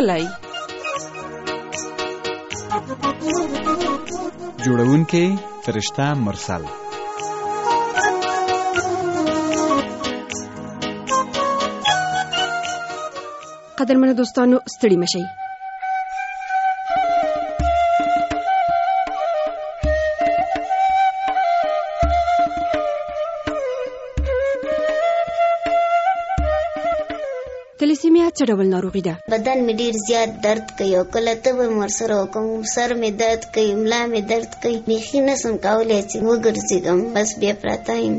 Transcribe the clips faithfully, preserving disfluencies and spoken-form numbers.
کلی. جوړونکی فرشته مرسل. قدرمنو دوستانو ستړي مشئ. تلیسیمیا څه ډول ناروغي ده؟ بدن مې ډیر زیات درد کوي او کله ته به ورسره وکړم سر مې درد کوي، ملا مې درد کوي، بیخي نشم کولی چې وګرځېږم، بس بیا پرته یم.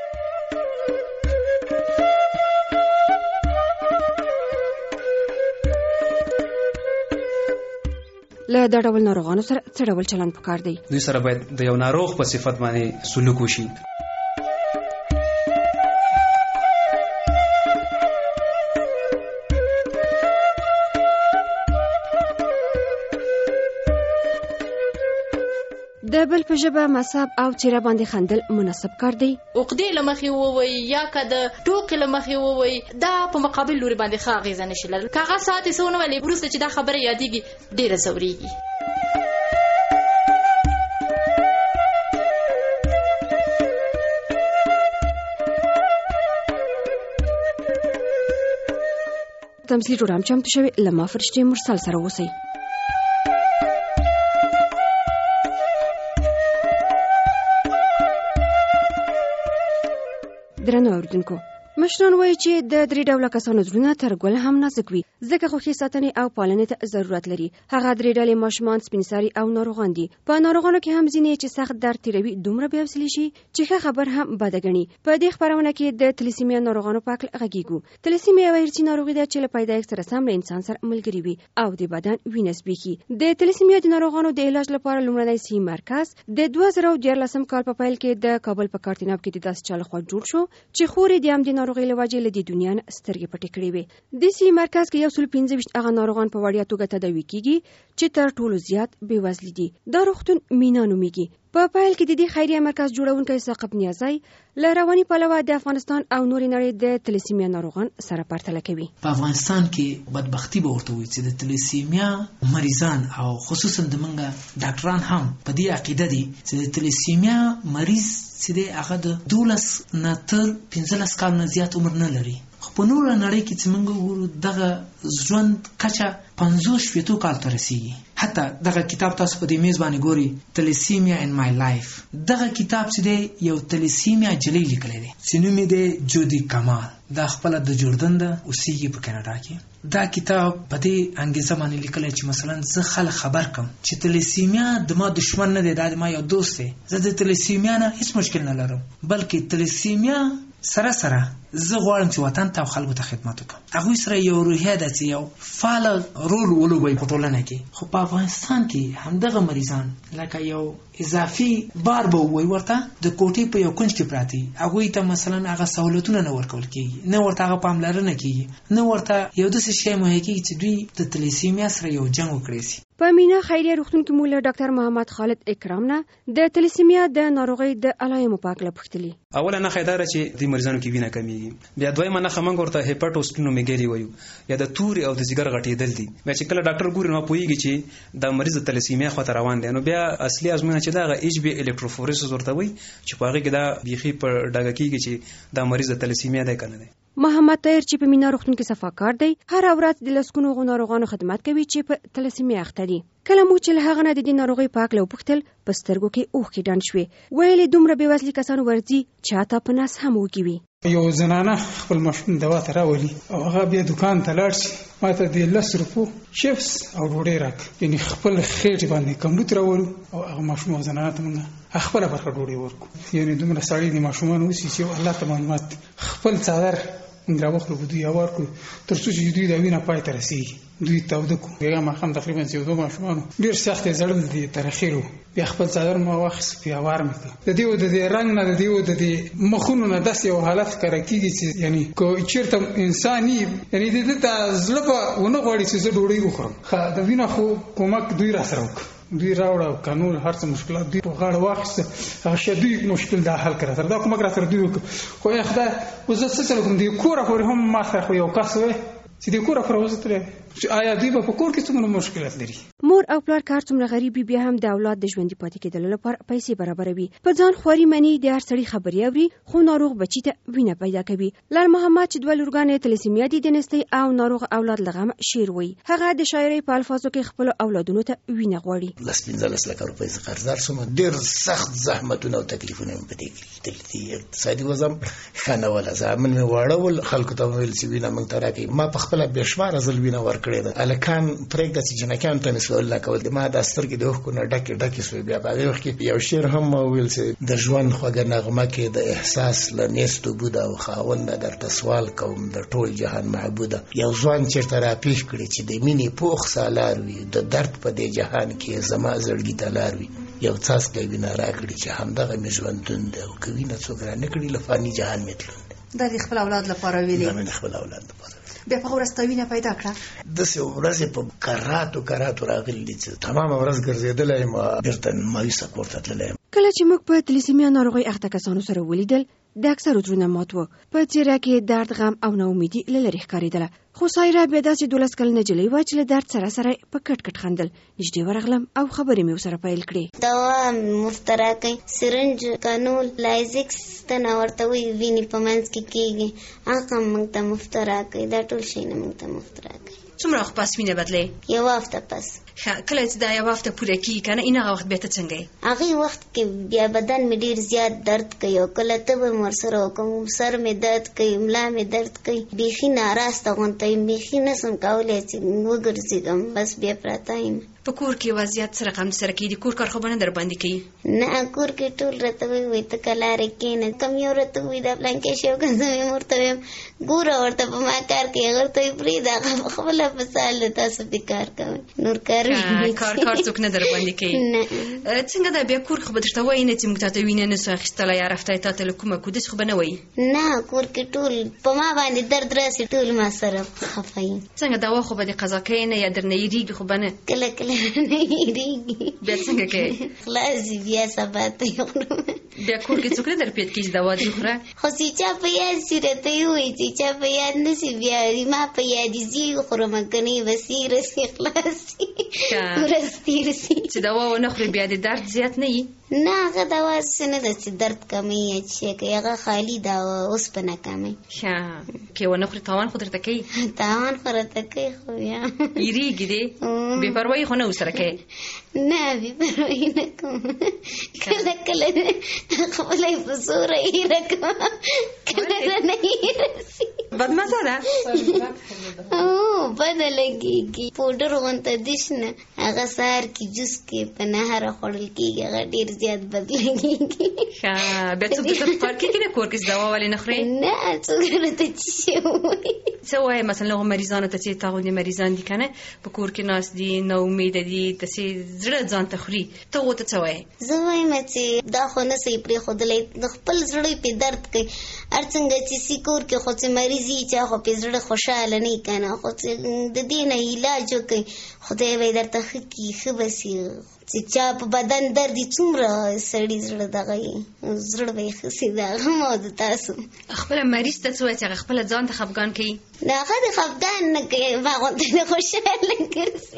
له دا ډول ناروغانو سره څه ډول چلند پکار دی؟ دوی سره باید د یو ناروغ په صفت باندې سلوک وشي. د بل په ژبه مصاب او چیرې باندې خندل مناسب کار دی. عقدې له مخې ووایي یا که د ټوکې له مخې ووایي، دا په مقابل لوري باندې ښه اغېزه نشي لرلی. که هغه ساعت یې څه ونه ویلې، وروسته چې دا خبره یادېږي ډېره ځورېږي. تمثیلي پروګرام چمتو شوی، له ما فرشتې مرسل سره اوسئ. درنو اوریدونکو، مشران وایي چې د درې ډوله کسانو زړونه تر ګل هم نازک وي، ځکه خوښي ساتنې او پالنې ته ضرورت لري. هغه درې ډلې ماشومان، سپین سري او ناروغان دي. په ناروغانو کې هم ځینې چې سخت درد تیروي دومره بې حوصلې شي چې ښه خبر هم بده ګڼي. په دې خپرونه کې د تلیسیمیا ناروغانو په اړه غږیږو. تلیسیمیا یوه ارثي ناروغي ده چې له پیدایښت سره سم له انسان سره ملګري وي او د بدن وینه زبېښي. د تلیسیمیا د ناروغانو د علاج لپاره لومړنی سي مرکز د دوه زره دیارلسم کال په پیل کې د کابل په کارتیناب کې د داسې چا لخوا جوړ شو چې خورې د همدې ناروغۍ له وجې له دې دنیا نه سترګې پټې کړې وې. د سي مرکز کې یو سل پنځه ویشت هغه ناروغان په وړیا توګه تداوي کیږي چې تر ټولو زیات بې وزلي دي. دا روغتون مینا نومیږي. په پیل کې د دې خیریه مرکز جوړونکی ثاقب نیازی له رواني پلوه د افغانستان او نورې نړۍ د تلیسیمیا ناروغان سره پرتله کوي. په افغانستان کې بدبختی به ورته وي چې د تلیسیمیا مریضان او خصوصا د منګه ډاکټران هم په دې عقیده دي چې د تلیسیمیا مریض چې دی هغه د دولس نه تر پنځلس کال نه زیات عمر نه لري. خو په نوره نړۍ کې چې موږ وګورو دغه ژوند کچه پنځوس شپېتو کال ته رسیږي. حتی دغه کتاب تاسو په دې میز باندې ګوري، تلیسیمیا ان مای لایف. دغه کتاب چې دی یو تلیسیمیا جلی لیکلی دی چې نوم یې دی جودي کمال. دا خپله د جوردن ده، اوسیږي په کاناډا کې. دا کتاب په دې انګیزه باندې لیکلی چې مثلا زه خلک خبر کم چې تلیسیمیا د ما دشمن نه دی، دا د ما یو دوست دی. زه د تلیسیمیا نه هیڅ مشکل نه لرم، بلکې تلیسیمیا سره سره زه غواړم چې وطن ته او خلکو ته خدمت وکړم. هغوی سره یو روحیه ده چې یو فعال رول ولوبوي په ټولنه کې. خو په افغانستان کې همدغه مریضان لکه یو اضافي بار به ووایي ورته د کوټې په یو کنج کې پراته دي. هغوی ته مثلا هغه سهولتونه نه ورکول کېږي، نه ورته هغه پاملرنه کېږي، نه ورته یو داسې شی مهیا کېږي چې دوی د تلیسیمیا سره یو جنګ وکړی شي. په مینا خیریه روغتون کې مو له ډاکټر محمد خالد اکرام نه د تلیسیمیا د ناروغۍ د علایمو په اړه پوښتلي. اوله نښه دا ده چې د مریضانو کې وینه کمیږي. بیا دویمه نښه موږ ورته هیپاټوسپلینومیګالي وایو، یا د تورې او د ځیګر غټېدل دي. بیا چې کله ډاکټر ګوري نو پوهېږي چې دا مریض د تلیسیمیا خواته روان دی. نو بیا اصلي ازموینه چې دا هغه ایچ بي الکتروفورسس ورته وایي چې په هغې کې دا بیخي په ډاګه کېږي چې دا مریض د تلیسیمیا دی که نه دی. محمد طاهر چې په مینا روغتون کې صفاکار دی، هره ورځ د لسګونو ناروغانو خدمت کوي چې په تلیسیمیا اخته دي. کله مو چې له هغه نه د دې ناروغۍ په هکله وپوښتل، په سترګو کې اوښکې ډنډ شوې. ویلې دومره بې وزلي کسانو ورځي چاته په نس هم وږي وي. یو زنانه خپل ماشوم دوا ته راولي او هغه بیا دکان ته لاړ شي، ما ته د لس روپو چپس او ډوډۍ راک، یعنې خپل خېټې باندې کمبود راولو او هغه ماشوم او زنانه ته موږ خپله برخه ډوډۍ ورکړو. یعنې دومره سړی د ماشومان اوسي چې الله ته معلومات خپل څادر موږ راوخلو، دوی هوار کړو تر څو چې دوی د وینه پای ته رسېږي. دوی تاوده کړو. بیا ماښام تقریبا چې یو دوه ماشومانو ډېر سخت یې زړل دي تر اخرو. بیا خپل څادر ما واخیست، بیا هوار مې کړ. د دې د دې رنګ نه د دې د دې مخونو نه داسې یو حالت ښکاره کېږي چې یعنې که چېرته انسان یي، یعنې د ده ته زړه به ونه غواړي چې زه ډوډۍ وخورم. ښه د وینه خو کومک دوی را سره وکړ، دوی راوړه او قانون هر څه مشکلات دوی په غاړه واخیسته. هغه شی دوی مشکل دا حل کړه، تر دا کومک را سره دوی وکړه. خو ای خدای اوس زه څه چل وکړم؟ د کوره پورې هم ما سره خو یو کس وی چې د کوره پورې اوس تللی چې آیا دوی په کور کې څومره مشکلات لري. مور او پلار کار څومره غریبي بیا هم د اولاد د ژوندۍ پاتې کېدلو لپاره پیسې برابروي. په ځان خوري منی د هر سړي خبري اوري خو ناروغ بچی ته وینه پیدا کوي. لار محمد چې دوه لورګانې تلسیمیا دي د نستۍ او ناروغ اولاد لغم شیر وي. هغه د شاعرۍ په الفاظو کې خپل اولادونو ته وینه غواړي. لس پنځلس لکه روپۍ څخه قرضدار شوم. ډېر سخت زحمتونه او تکلیفونه مې پدې کې دي. اقتصادي وضع ښه نه وه. زامن مې واړول، خلکو ته ویل چې وینه موږ ته راکړئ. ما په خپله بې شماره ځل وینه ورکړې ده. هلکان پرېږده چې جنکیانو ته مې سوالونه کول. ما دا سترګې د اوښکو نه ډکې ډکې سوې. بیا په هغې وخت کې یو شعر هم ما وویل چې د ژوند خوږه نغمه کې د احساس له نیستو بوده او خاونده درته سوال کوم د ټول جهان معبوده. یو ځوان چېرته راپېښ کړي چې د مینې پوخ سالار وي، د درد په دې جهان کې زما زړګي ته لار وي. یو څاڅکی وینه راکړي چې همدغه مې ژوندون دی، او که وینه څوک را نه کړي له فاني جهان مې تلون دی. دا د خپل اولاد لپاره ویلې؟ دا مې د خپل اولاد لپاره. بیا په ورځ ته وینه پیدا کړه؟ داسې ورځې په کراتو کراتو راغلي دي چې تمامه ورځ ګرځېدلی یم، بېرته مایوسه کور ته تللی یم. کله چې موږ په تلیسیمیا ناروغۍ اخته کسانو سره ولیدل د اکثرو زړونه مات وو. په څېره کې درد، غم او ناامیدي له لرې ښکارېدله. خو سایره بیا داسې دولس کلنه نجلۍ وه چې له درد سره سره په کټ کټ خندل. نږدې ورغلم او خبرې مې ورسره پیل کړې. دوا مفت راکوي، سرنج، کانول، لایزکس ته ورته وایي وینې په منځ کې کېږي، هغه هم موږ ته مفت راکوي. دا ټول شیونه موږ ته مفت راکوي. څومره وخت پس وینه بدلې؟ یو هفته پس. کله چې دا یو هفته پوره کېږي که نه، این هغه وخت بیا ته څنګه یې؟ هغې وخت کې بیا بدن مې ډېر زیات درد کوي او کله تبه مې ورسره وکړم، سر مې درد کوي، ملا مې درد کوي، بیخي ناراسته غونته یم، بیخي نسم کولی چې وګرځېږم، بس بیا پراته یم. په کور کې وضعیت سره غم سره کېږي؟ کور کار خو به نه در باندې کوي؟ نه، کور کې ټول راته وایي وایي ته که لارې کښېنه، کم یو راته وایي دا پلانکې شی وکړه. زه مې ورته وایم ګوره ورته په ما کار کوي، هغه ورته وایي پرېږده هغه په خپله په سال د تاسو پې کار کوئ، نور کار کار کار څوک نه در باندې کوي. څنګه دا بیا کور خو به درته وایي نه چې موږ تاته وینه نه سو اخیستلی یا رفتی تاته له کومه کو، داسې خو به نه وایي؟ نه، کور کې ټول په ما باندې درد راسي، ټول ما سره خفه یم. څنګه دوا خو به دې قضا کوې نه یا درنه یېرېږي خو به نه؟ کله کله نه یېرېږي. بیا څنګه کوې؟ خلاص وي بیا سبا ته یې خورم. بیا کور کې څوک نه در پېد کېږي دوا دې خوره؟ خو چې چا په یاد سي راته یې ووایي، چې چا په یاد نه سي بیا ما په یاد یې ځي خورم، که نه یې به سي رسي خلاص سي ورځ تېر سي. چې دوا ونه خورې بیا دې درد زیات نه وي؟ نه، هغه دوا څه نه ده چې درد کموي یا څه کوي، هغه خالي دوا اوسپنه کموي. ښه، که ونه خورې تاوان خو درته کوي؟ تاوان خو راته کوي، خو بیا یېرېږي دې؟ بې پروایي خو نه ورسره کوې؟ نه، بې پروایي نه کوم. کله کله خپله یې په زوره هېره کوم، کله رانه هېره سي. بدمزه ده؟ او بده لګېږي. پوډر غونته ډش نه، هغه سهار کې جوس کې په نهره خوړل کېږي، هغه ډېر زیات بد لګېږي. ښه، بیا څوک درته په کار کېږي نه کور کې چې دوا ولې نه خورې؟ نه، څوک راته څه شی ووایي. څه وایې مثلا هغو مریضانو ته چې تا غوندې مریضان دي که نه، په کور کې ناست دي، نا امیده دي، داسې زړه ځان ته خوري، ته هغو ته څه وایې؟ زه وایم چې دا خو نه سي پرېښودلی، د خپل زړه پې درد کوي. هر څنګه چې سي کور کې خو چې مریض وي چا خو پې زړه خوشحاله نه وي که نه، خو چې د دې نه علاج وکړئ خدای به یې درته ښه کړي، ښه به سي. چې چا په بدن درد وي څومره سړي زړه دغه وي، زړه به یې ښه سي. د هغه ما د تاسو خپله مریض ته څه وایي چې هغه خپله ځان ته خفګان کوي؟ د هغه د خفګان نه کوي، ما غونته د خوشحاله ګرځي.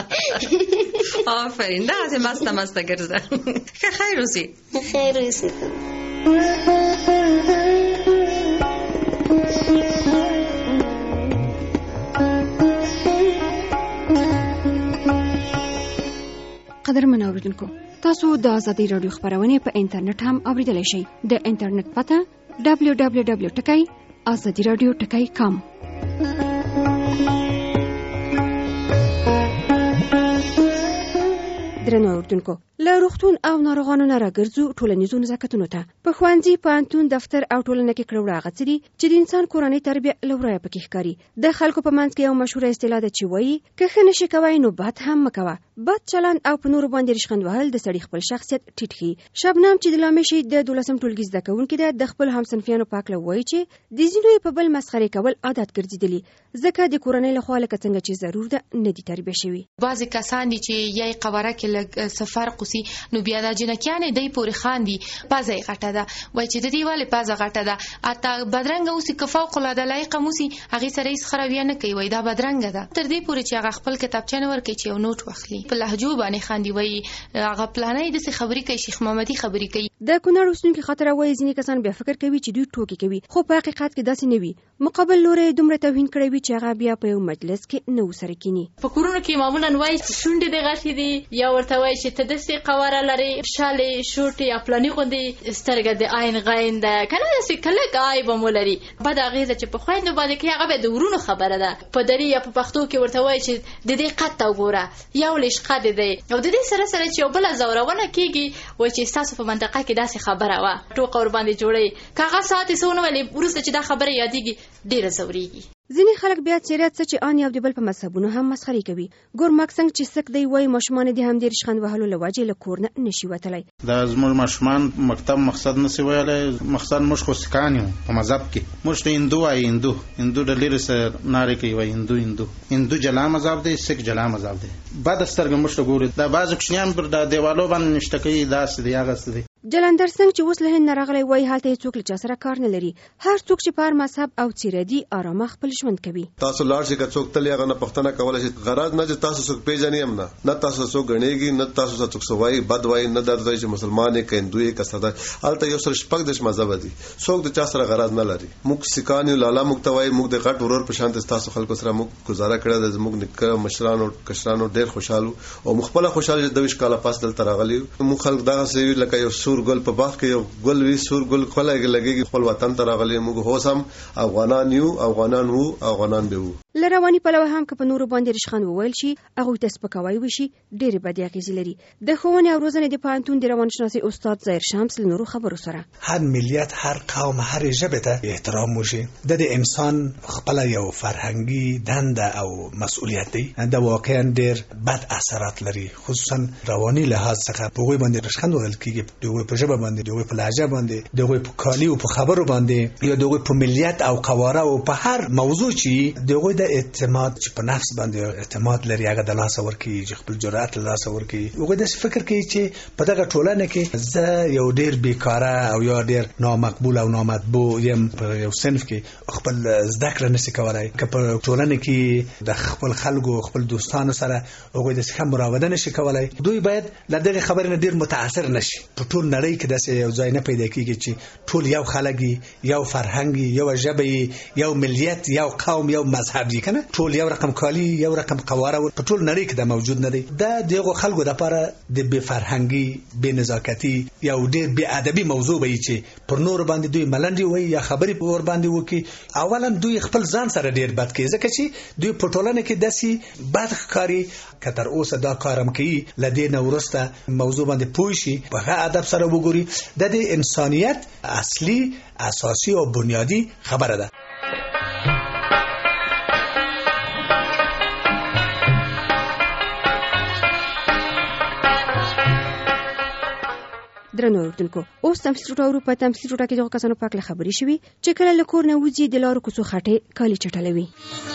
آفرین، دغسې مسته مسته ګرځه. ښه، خیر اوسې. خیر اوسې. قدرمن اوریدونکو، تاسو د ازادي راډیو خبرونه په انټرنیټ هم اوریدلای شئ. د انټرنیټ پته دبلیو دبلیو دبلیو ټکی ازادي راډیو ټکی کام. درنو اوریدونکو، له روغتون او ناروغانو نه راګرځو ټولنیزو نزاکتونو ته. په ښوونځي، پوهنتون، دفتر او ټولنه کې کړه وړه هغه څه دي چې د انسان کورنۍ تربیه له ورایه پکې ښکاري. د خلکو په منځ کې یو مشهوره اصطلاح ده چې وایي که ښه نشي کوی نو بد هم مه کوه. بد چلند او په نورو باندې ریشخند وهل د سړي خپل شخصیت ټیټ ښي. شبنم چې د لامشي د دولسم ټولګي زده کوونکې ده، د خپل همصنفیانو په هکله وایي چې د ځینو یې په بل مسخرې کول عادت ګرځېدلي، ځکه د کورنۍ لخوا لکه څنګه چې ضرور ده نه دي تربیه شوي. بعضې کسان دي چې یا یې قواره کې لګ سفر قصي نو بیا د جنکیانې دای پورې خاندي پازه غټه ده وای چې د دې والے پازه غټه ده اته بدرنګ اوسې کفاق العاده لایق موسی هغه سره هیڅ خرابیا نه کوي وای دا بدرنګ ده تر دې پورې چې هغه خپل کتابچه نه ورکړي چې یو نوٹ واخلي په لهجو باندې خاندي وای هغه پلانې د خبرې کوي شیخ محمدي خبرې کوي د کونړ اوسنیو خطر وای ځینې کسان بیا فکر کوي چې دوی ټوکی کوي خو په حقیقت کې داسې نه وي مقابل لوري دومره توهین کړی وي چې هغه بیا په یو مجلس کې نو سره کینی په کورونو کې معمولا وای چې شونډې د غټې دي یا ورته وای چې ته دسي قواره لري شالې شورټي یا پلاني غوندي سترګه د عین غین ده کنه داسې کله کای به مولري بعد هغه چې په خويند باندې کې هغه د ورونو خبره ده په دری یا په پښتو کې ورته وای چې د دې قط وګوره یا ولې شقه دی او د دې سره سره چې بل زورونه کیږي وای چې تاسو په منطقه کې داسې خبره وا ټوک اور باندې جوړي کاغه ساعت سونه ولې ورسته چې دا خبره یادېږي ډیره زوريږي ځینې خلک بیا چیرې څه چې ان یو د بل په مذهبونو هم مسخري کوي ګورمک څنګه چې سک دی وای ماشومان دي هم د رشخند وهلو لواجه له کور نه نشي وتلی دا زموږ ماشومان مکتب مقصد نسی ویلای مقصد موږ خو سکانیو په مذهب کې موږ ته هندو وای هندو هندو د لری سره ناری کوي وای هندو هندو هندو جلا مذهب دی سک جلا مذهب دی بعد سترګ موږ ته ګوري دا باز کښنیان پر د دیوالو باندې نشته کوي داس دی هغه ست دی جلندر څنګه چې اوس له نه راغلی وای حالت یې څوک له سره کار نه لري هر څوک چې پر مذهب او چیرې دی آرام خپل ژوند کوي تاسو لاړ شئ که څوک تل هغه نه پښتنه کولای شي غرض نه چې تاسو څوک پیژنئ هم نه نه تاسو څوک غنیږي نه تاسو څوک سوای بد وای نه درځي چې مسلمان یې کیندوی کساده الته یو سر شپږ د مذهب دي څوک د چا سره غرض نه لري موږ سکانیو لالا مکتوي موږ د غټ ورور په شان تاسو خلکو سره موږ گزاره کړه د موږ نکره مشرانو کشرانو ډیر خوشاله او مخبل خوشاله د ویش کاله پاس دل ترغلی موږ خلک دغه سوي لکه یو سور ګل په باغ کې یو ګل وی سور ګل خلک لګي خپل وطن ترغلی موږ هوسم افغانان یو افغانان وو افغانان به وو لروانی په لوه هم که په نورو باندې رشخند وویل شي هغه ته سپکاوی وشي ډېر بدې اغېزې لري د ښوونې او روزنې د پوهنتون د روانشناسي استاد ظاهر شمس له نورو خبرو سره هر ملیت هر قوم هر ژبه ته احترام وشي د انسان خپل یو فرهنګي دنده او مسؤلیت دی دا واقعا ډېر بد اثرات لري خصوصا رواني لحاظ څخه په وګړي باندې رشخند وویل کیږي دوی په ژبه باندې دوی په لهجه باندې دوی په کالی او په خبرو باندې یا دوی په ملیت او قواره او په هر موضوع چې دوی د اعتماد چې په نفس باندې اعتماد لري هغه د لاس ورکی چې خپل جرأت له لاس ورکی هغه د فکر کوي چې په دغه ټولنه کې زه یو ډیر بیکاره او یو ډیر نامقبول او نامطبوع یم په یو صنف کې خپل زده کړه نشي کولای که په ټولنه کې د خپل خلکو خپل دوستانو سره هغه د څه مراوده نشي کولای دوی باید له دغه خبرې نه ډیر متاثر نشي په ټول نړۍ کې داسې یو ځای نه پیدا کیږي چې ټول یو خلک یو فرهنګ یو ژبه یو ملیت یو قوم یو مذهب دي کنه ټول یو رقم کالی یو رقم قواره په ټول نړۍ کې دا موجود نه دی دا دغه خلکو د لپاره د بے فرهنګي بے نزاکتی یا ډېر بے ادبي موضوع وي چې پر نور باندې دوی ملنډي وي یا خبرې په ور باندې وکي اولا دوی خپل ځان سره ډېر بد کوي ځکه چې دوی په ټولنه کې داسي بد ښکاري که تر اوسه دا کارم کوي لدې نه ورسته موضوع باندې پوه شي په ښه ادب سره وګوري د انسانیت اصلي اساسي او بنیادی خبره ده درنو اوردونکو اوس تمثیل ټوټه اروپا تمثیل ټوټه کې دغه کسانو پاک له خبرې شوي چې کله له کور نه وځي د لارو کوڅو خټې کالي چټلوي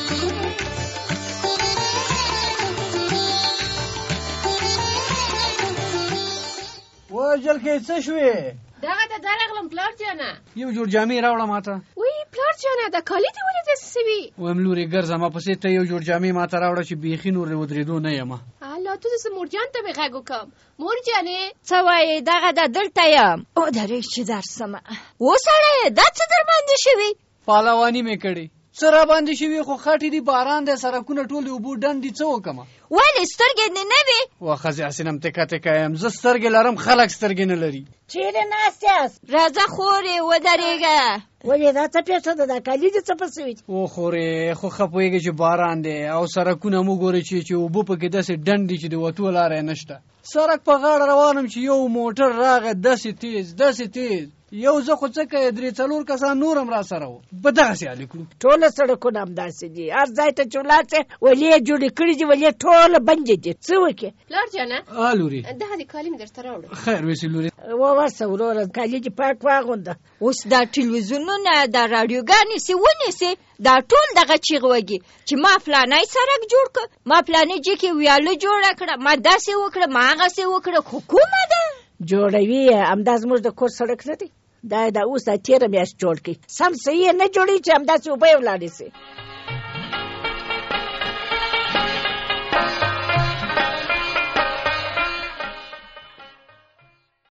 وجل کې څه شوې دغه د درغلم پلار جانه یو جوړ جامې راوړه ماته وی پلار جانه د کالي دی ولې داسې سوي ویم لورې ګرځه ما پسې ته یو جوړ جامې ماته راوړه چې بیخي نور ودرېدو نه یم الله ته داسې مورجان ته مې غږ وکړم مورجانې څه وایې دغه د دلته یم او درېږ چې درسمه وسړی دا څه در باندې شوي پهلواني مې کړې څه را باندې شوي خو خټې دي باران دی سړکونه ټول د اوبو ډنډ دي څه وکړمه ولې سترګې دې نه وي وا ښځې هسې نم تکه تکه یم زه سترګې لرم خلک سترګې نه لري چیرې ناست یاست راځه خورې ودرېږه ولې دا څه پیښه ده دا کالي دې څه پسې وي او خورې خو ښه پوهېږې چې باران دی او سړکونه مو ګورې چې چې اوبه پکې داسې ډنډ دي چې د وتو لاره یې نشته سړک په غاړه روانم چې یو موټر راغی داسې تیز داسې تیز یو زه خو څه کوي درې څلور کسان نور هم را سره وو په دغسې حالې کړو. ټوله سړکونه همداسې دي، هر ځای ته چې ولاړ ولې جوړې کړي دي، ولې ټوله بندې دي. څه وکړې پلار جانه؟ آ لورې دغه د کالي مې درته راوړل. خیر ویسې لورې ووسه وروره کالي دې پاک واغونده. اوس دا ټلویزیونونه دا راډیوګانې سې ونیسې دا ټول دغه چیغ وږي چې ما فلانی سړک جوړ کړ، ما فلاني جې کې ویاله جوړه کړه، ما داسې وکړه، ما هغسې وکړه. خو کومه ده جوړوي همدا زموږ د کور سړک نه دی، دا دا اوس دا تېره میاشت جوړ کړي. سم صحیح نه جوړوي چې همداسې اوبه یې ولاړې سي.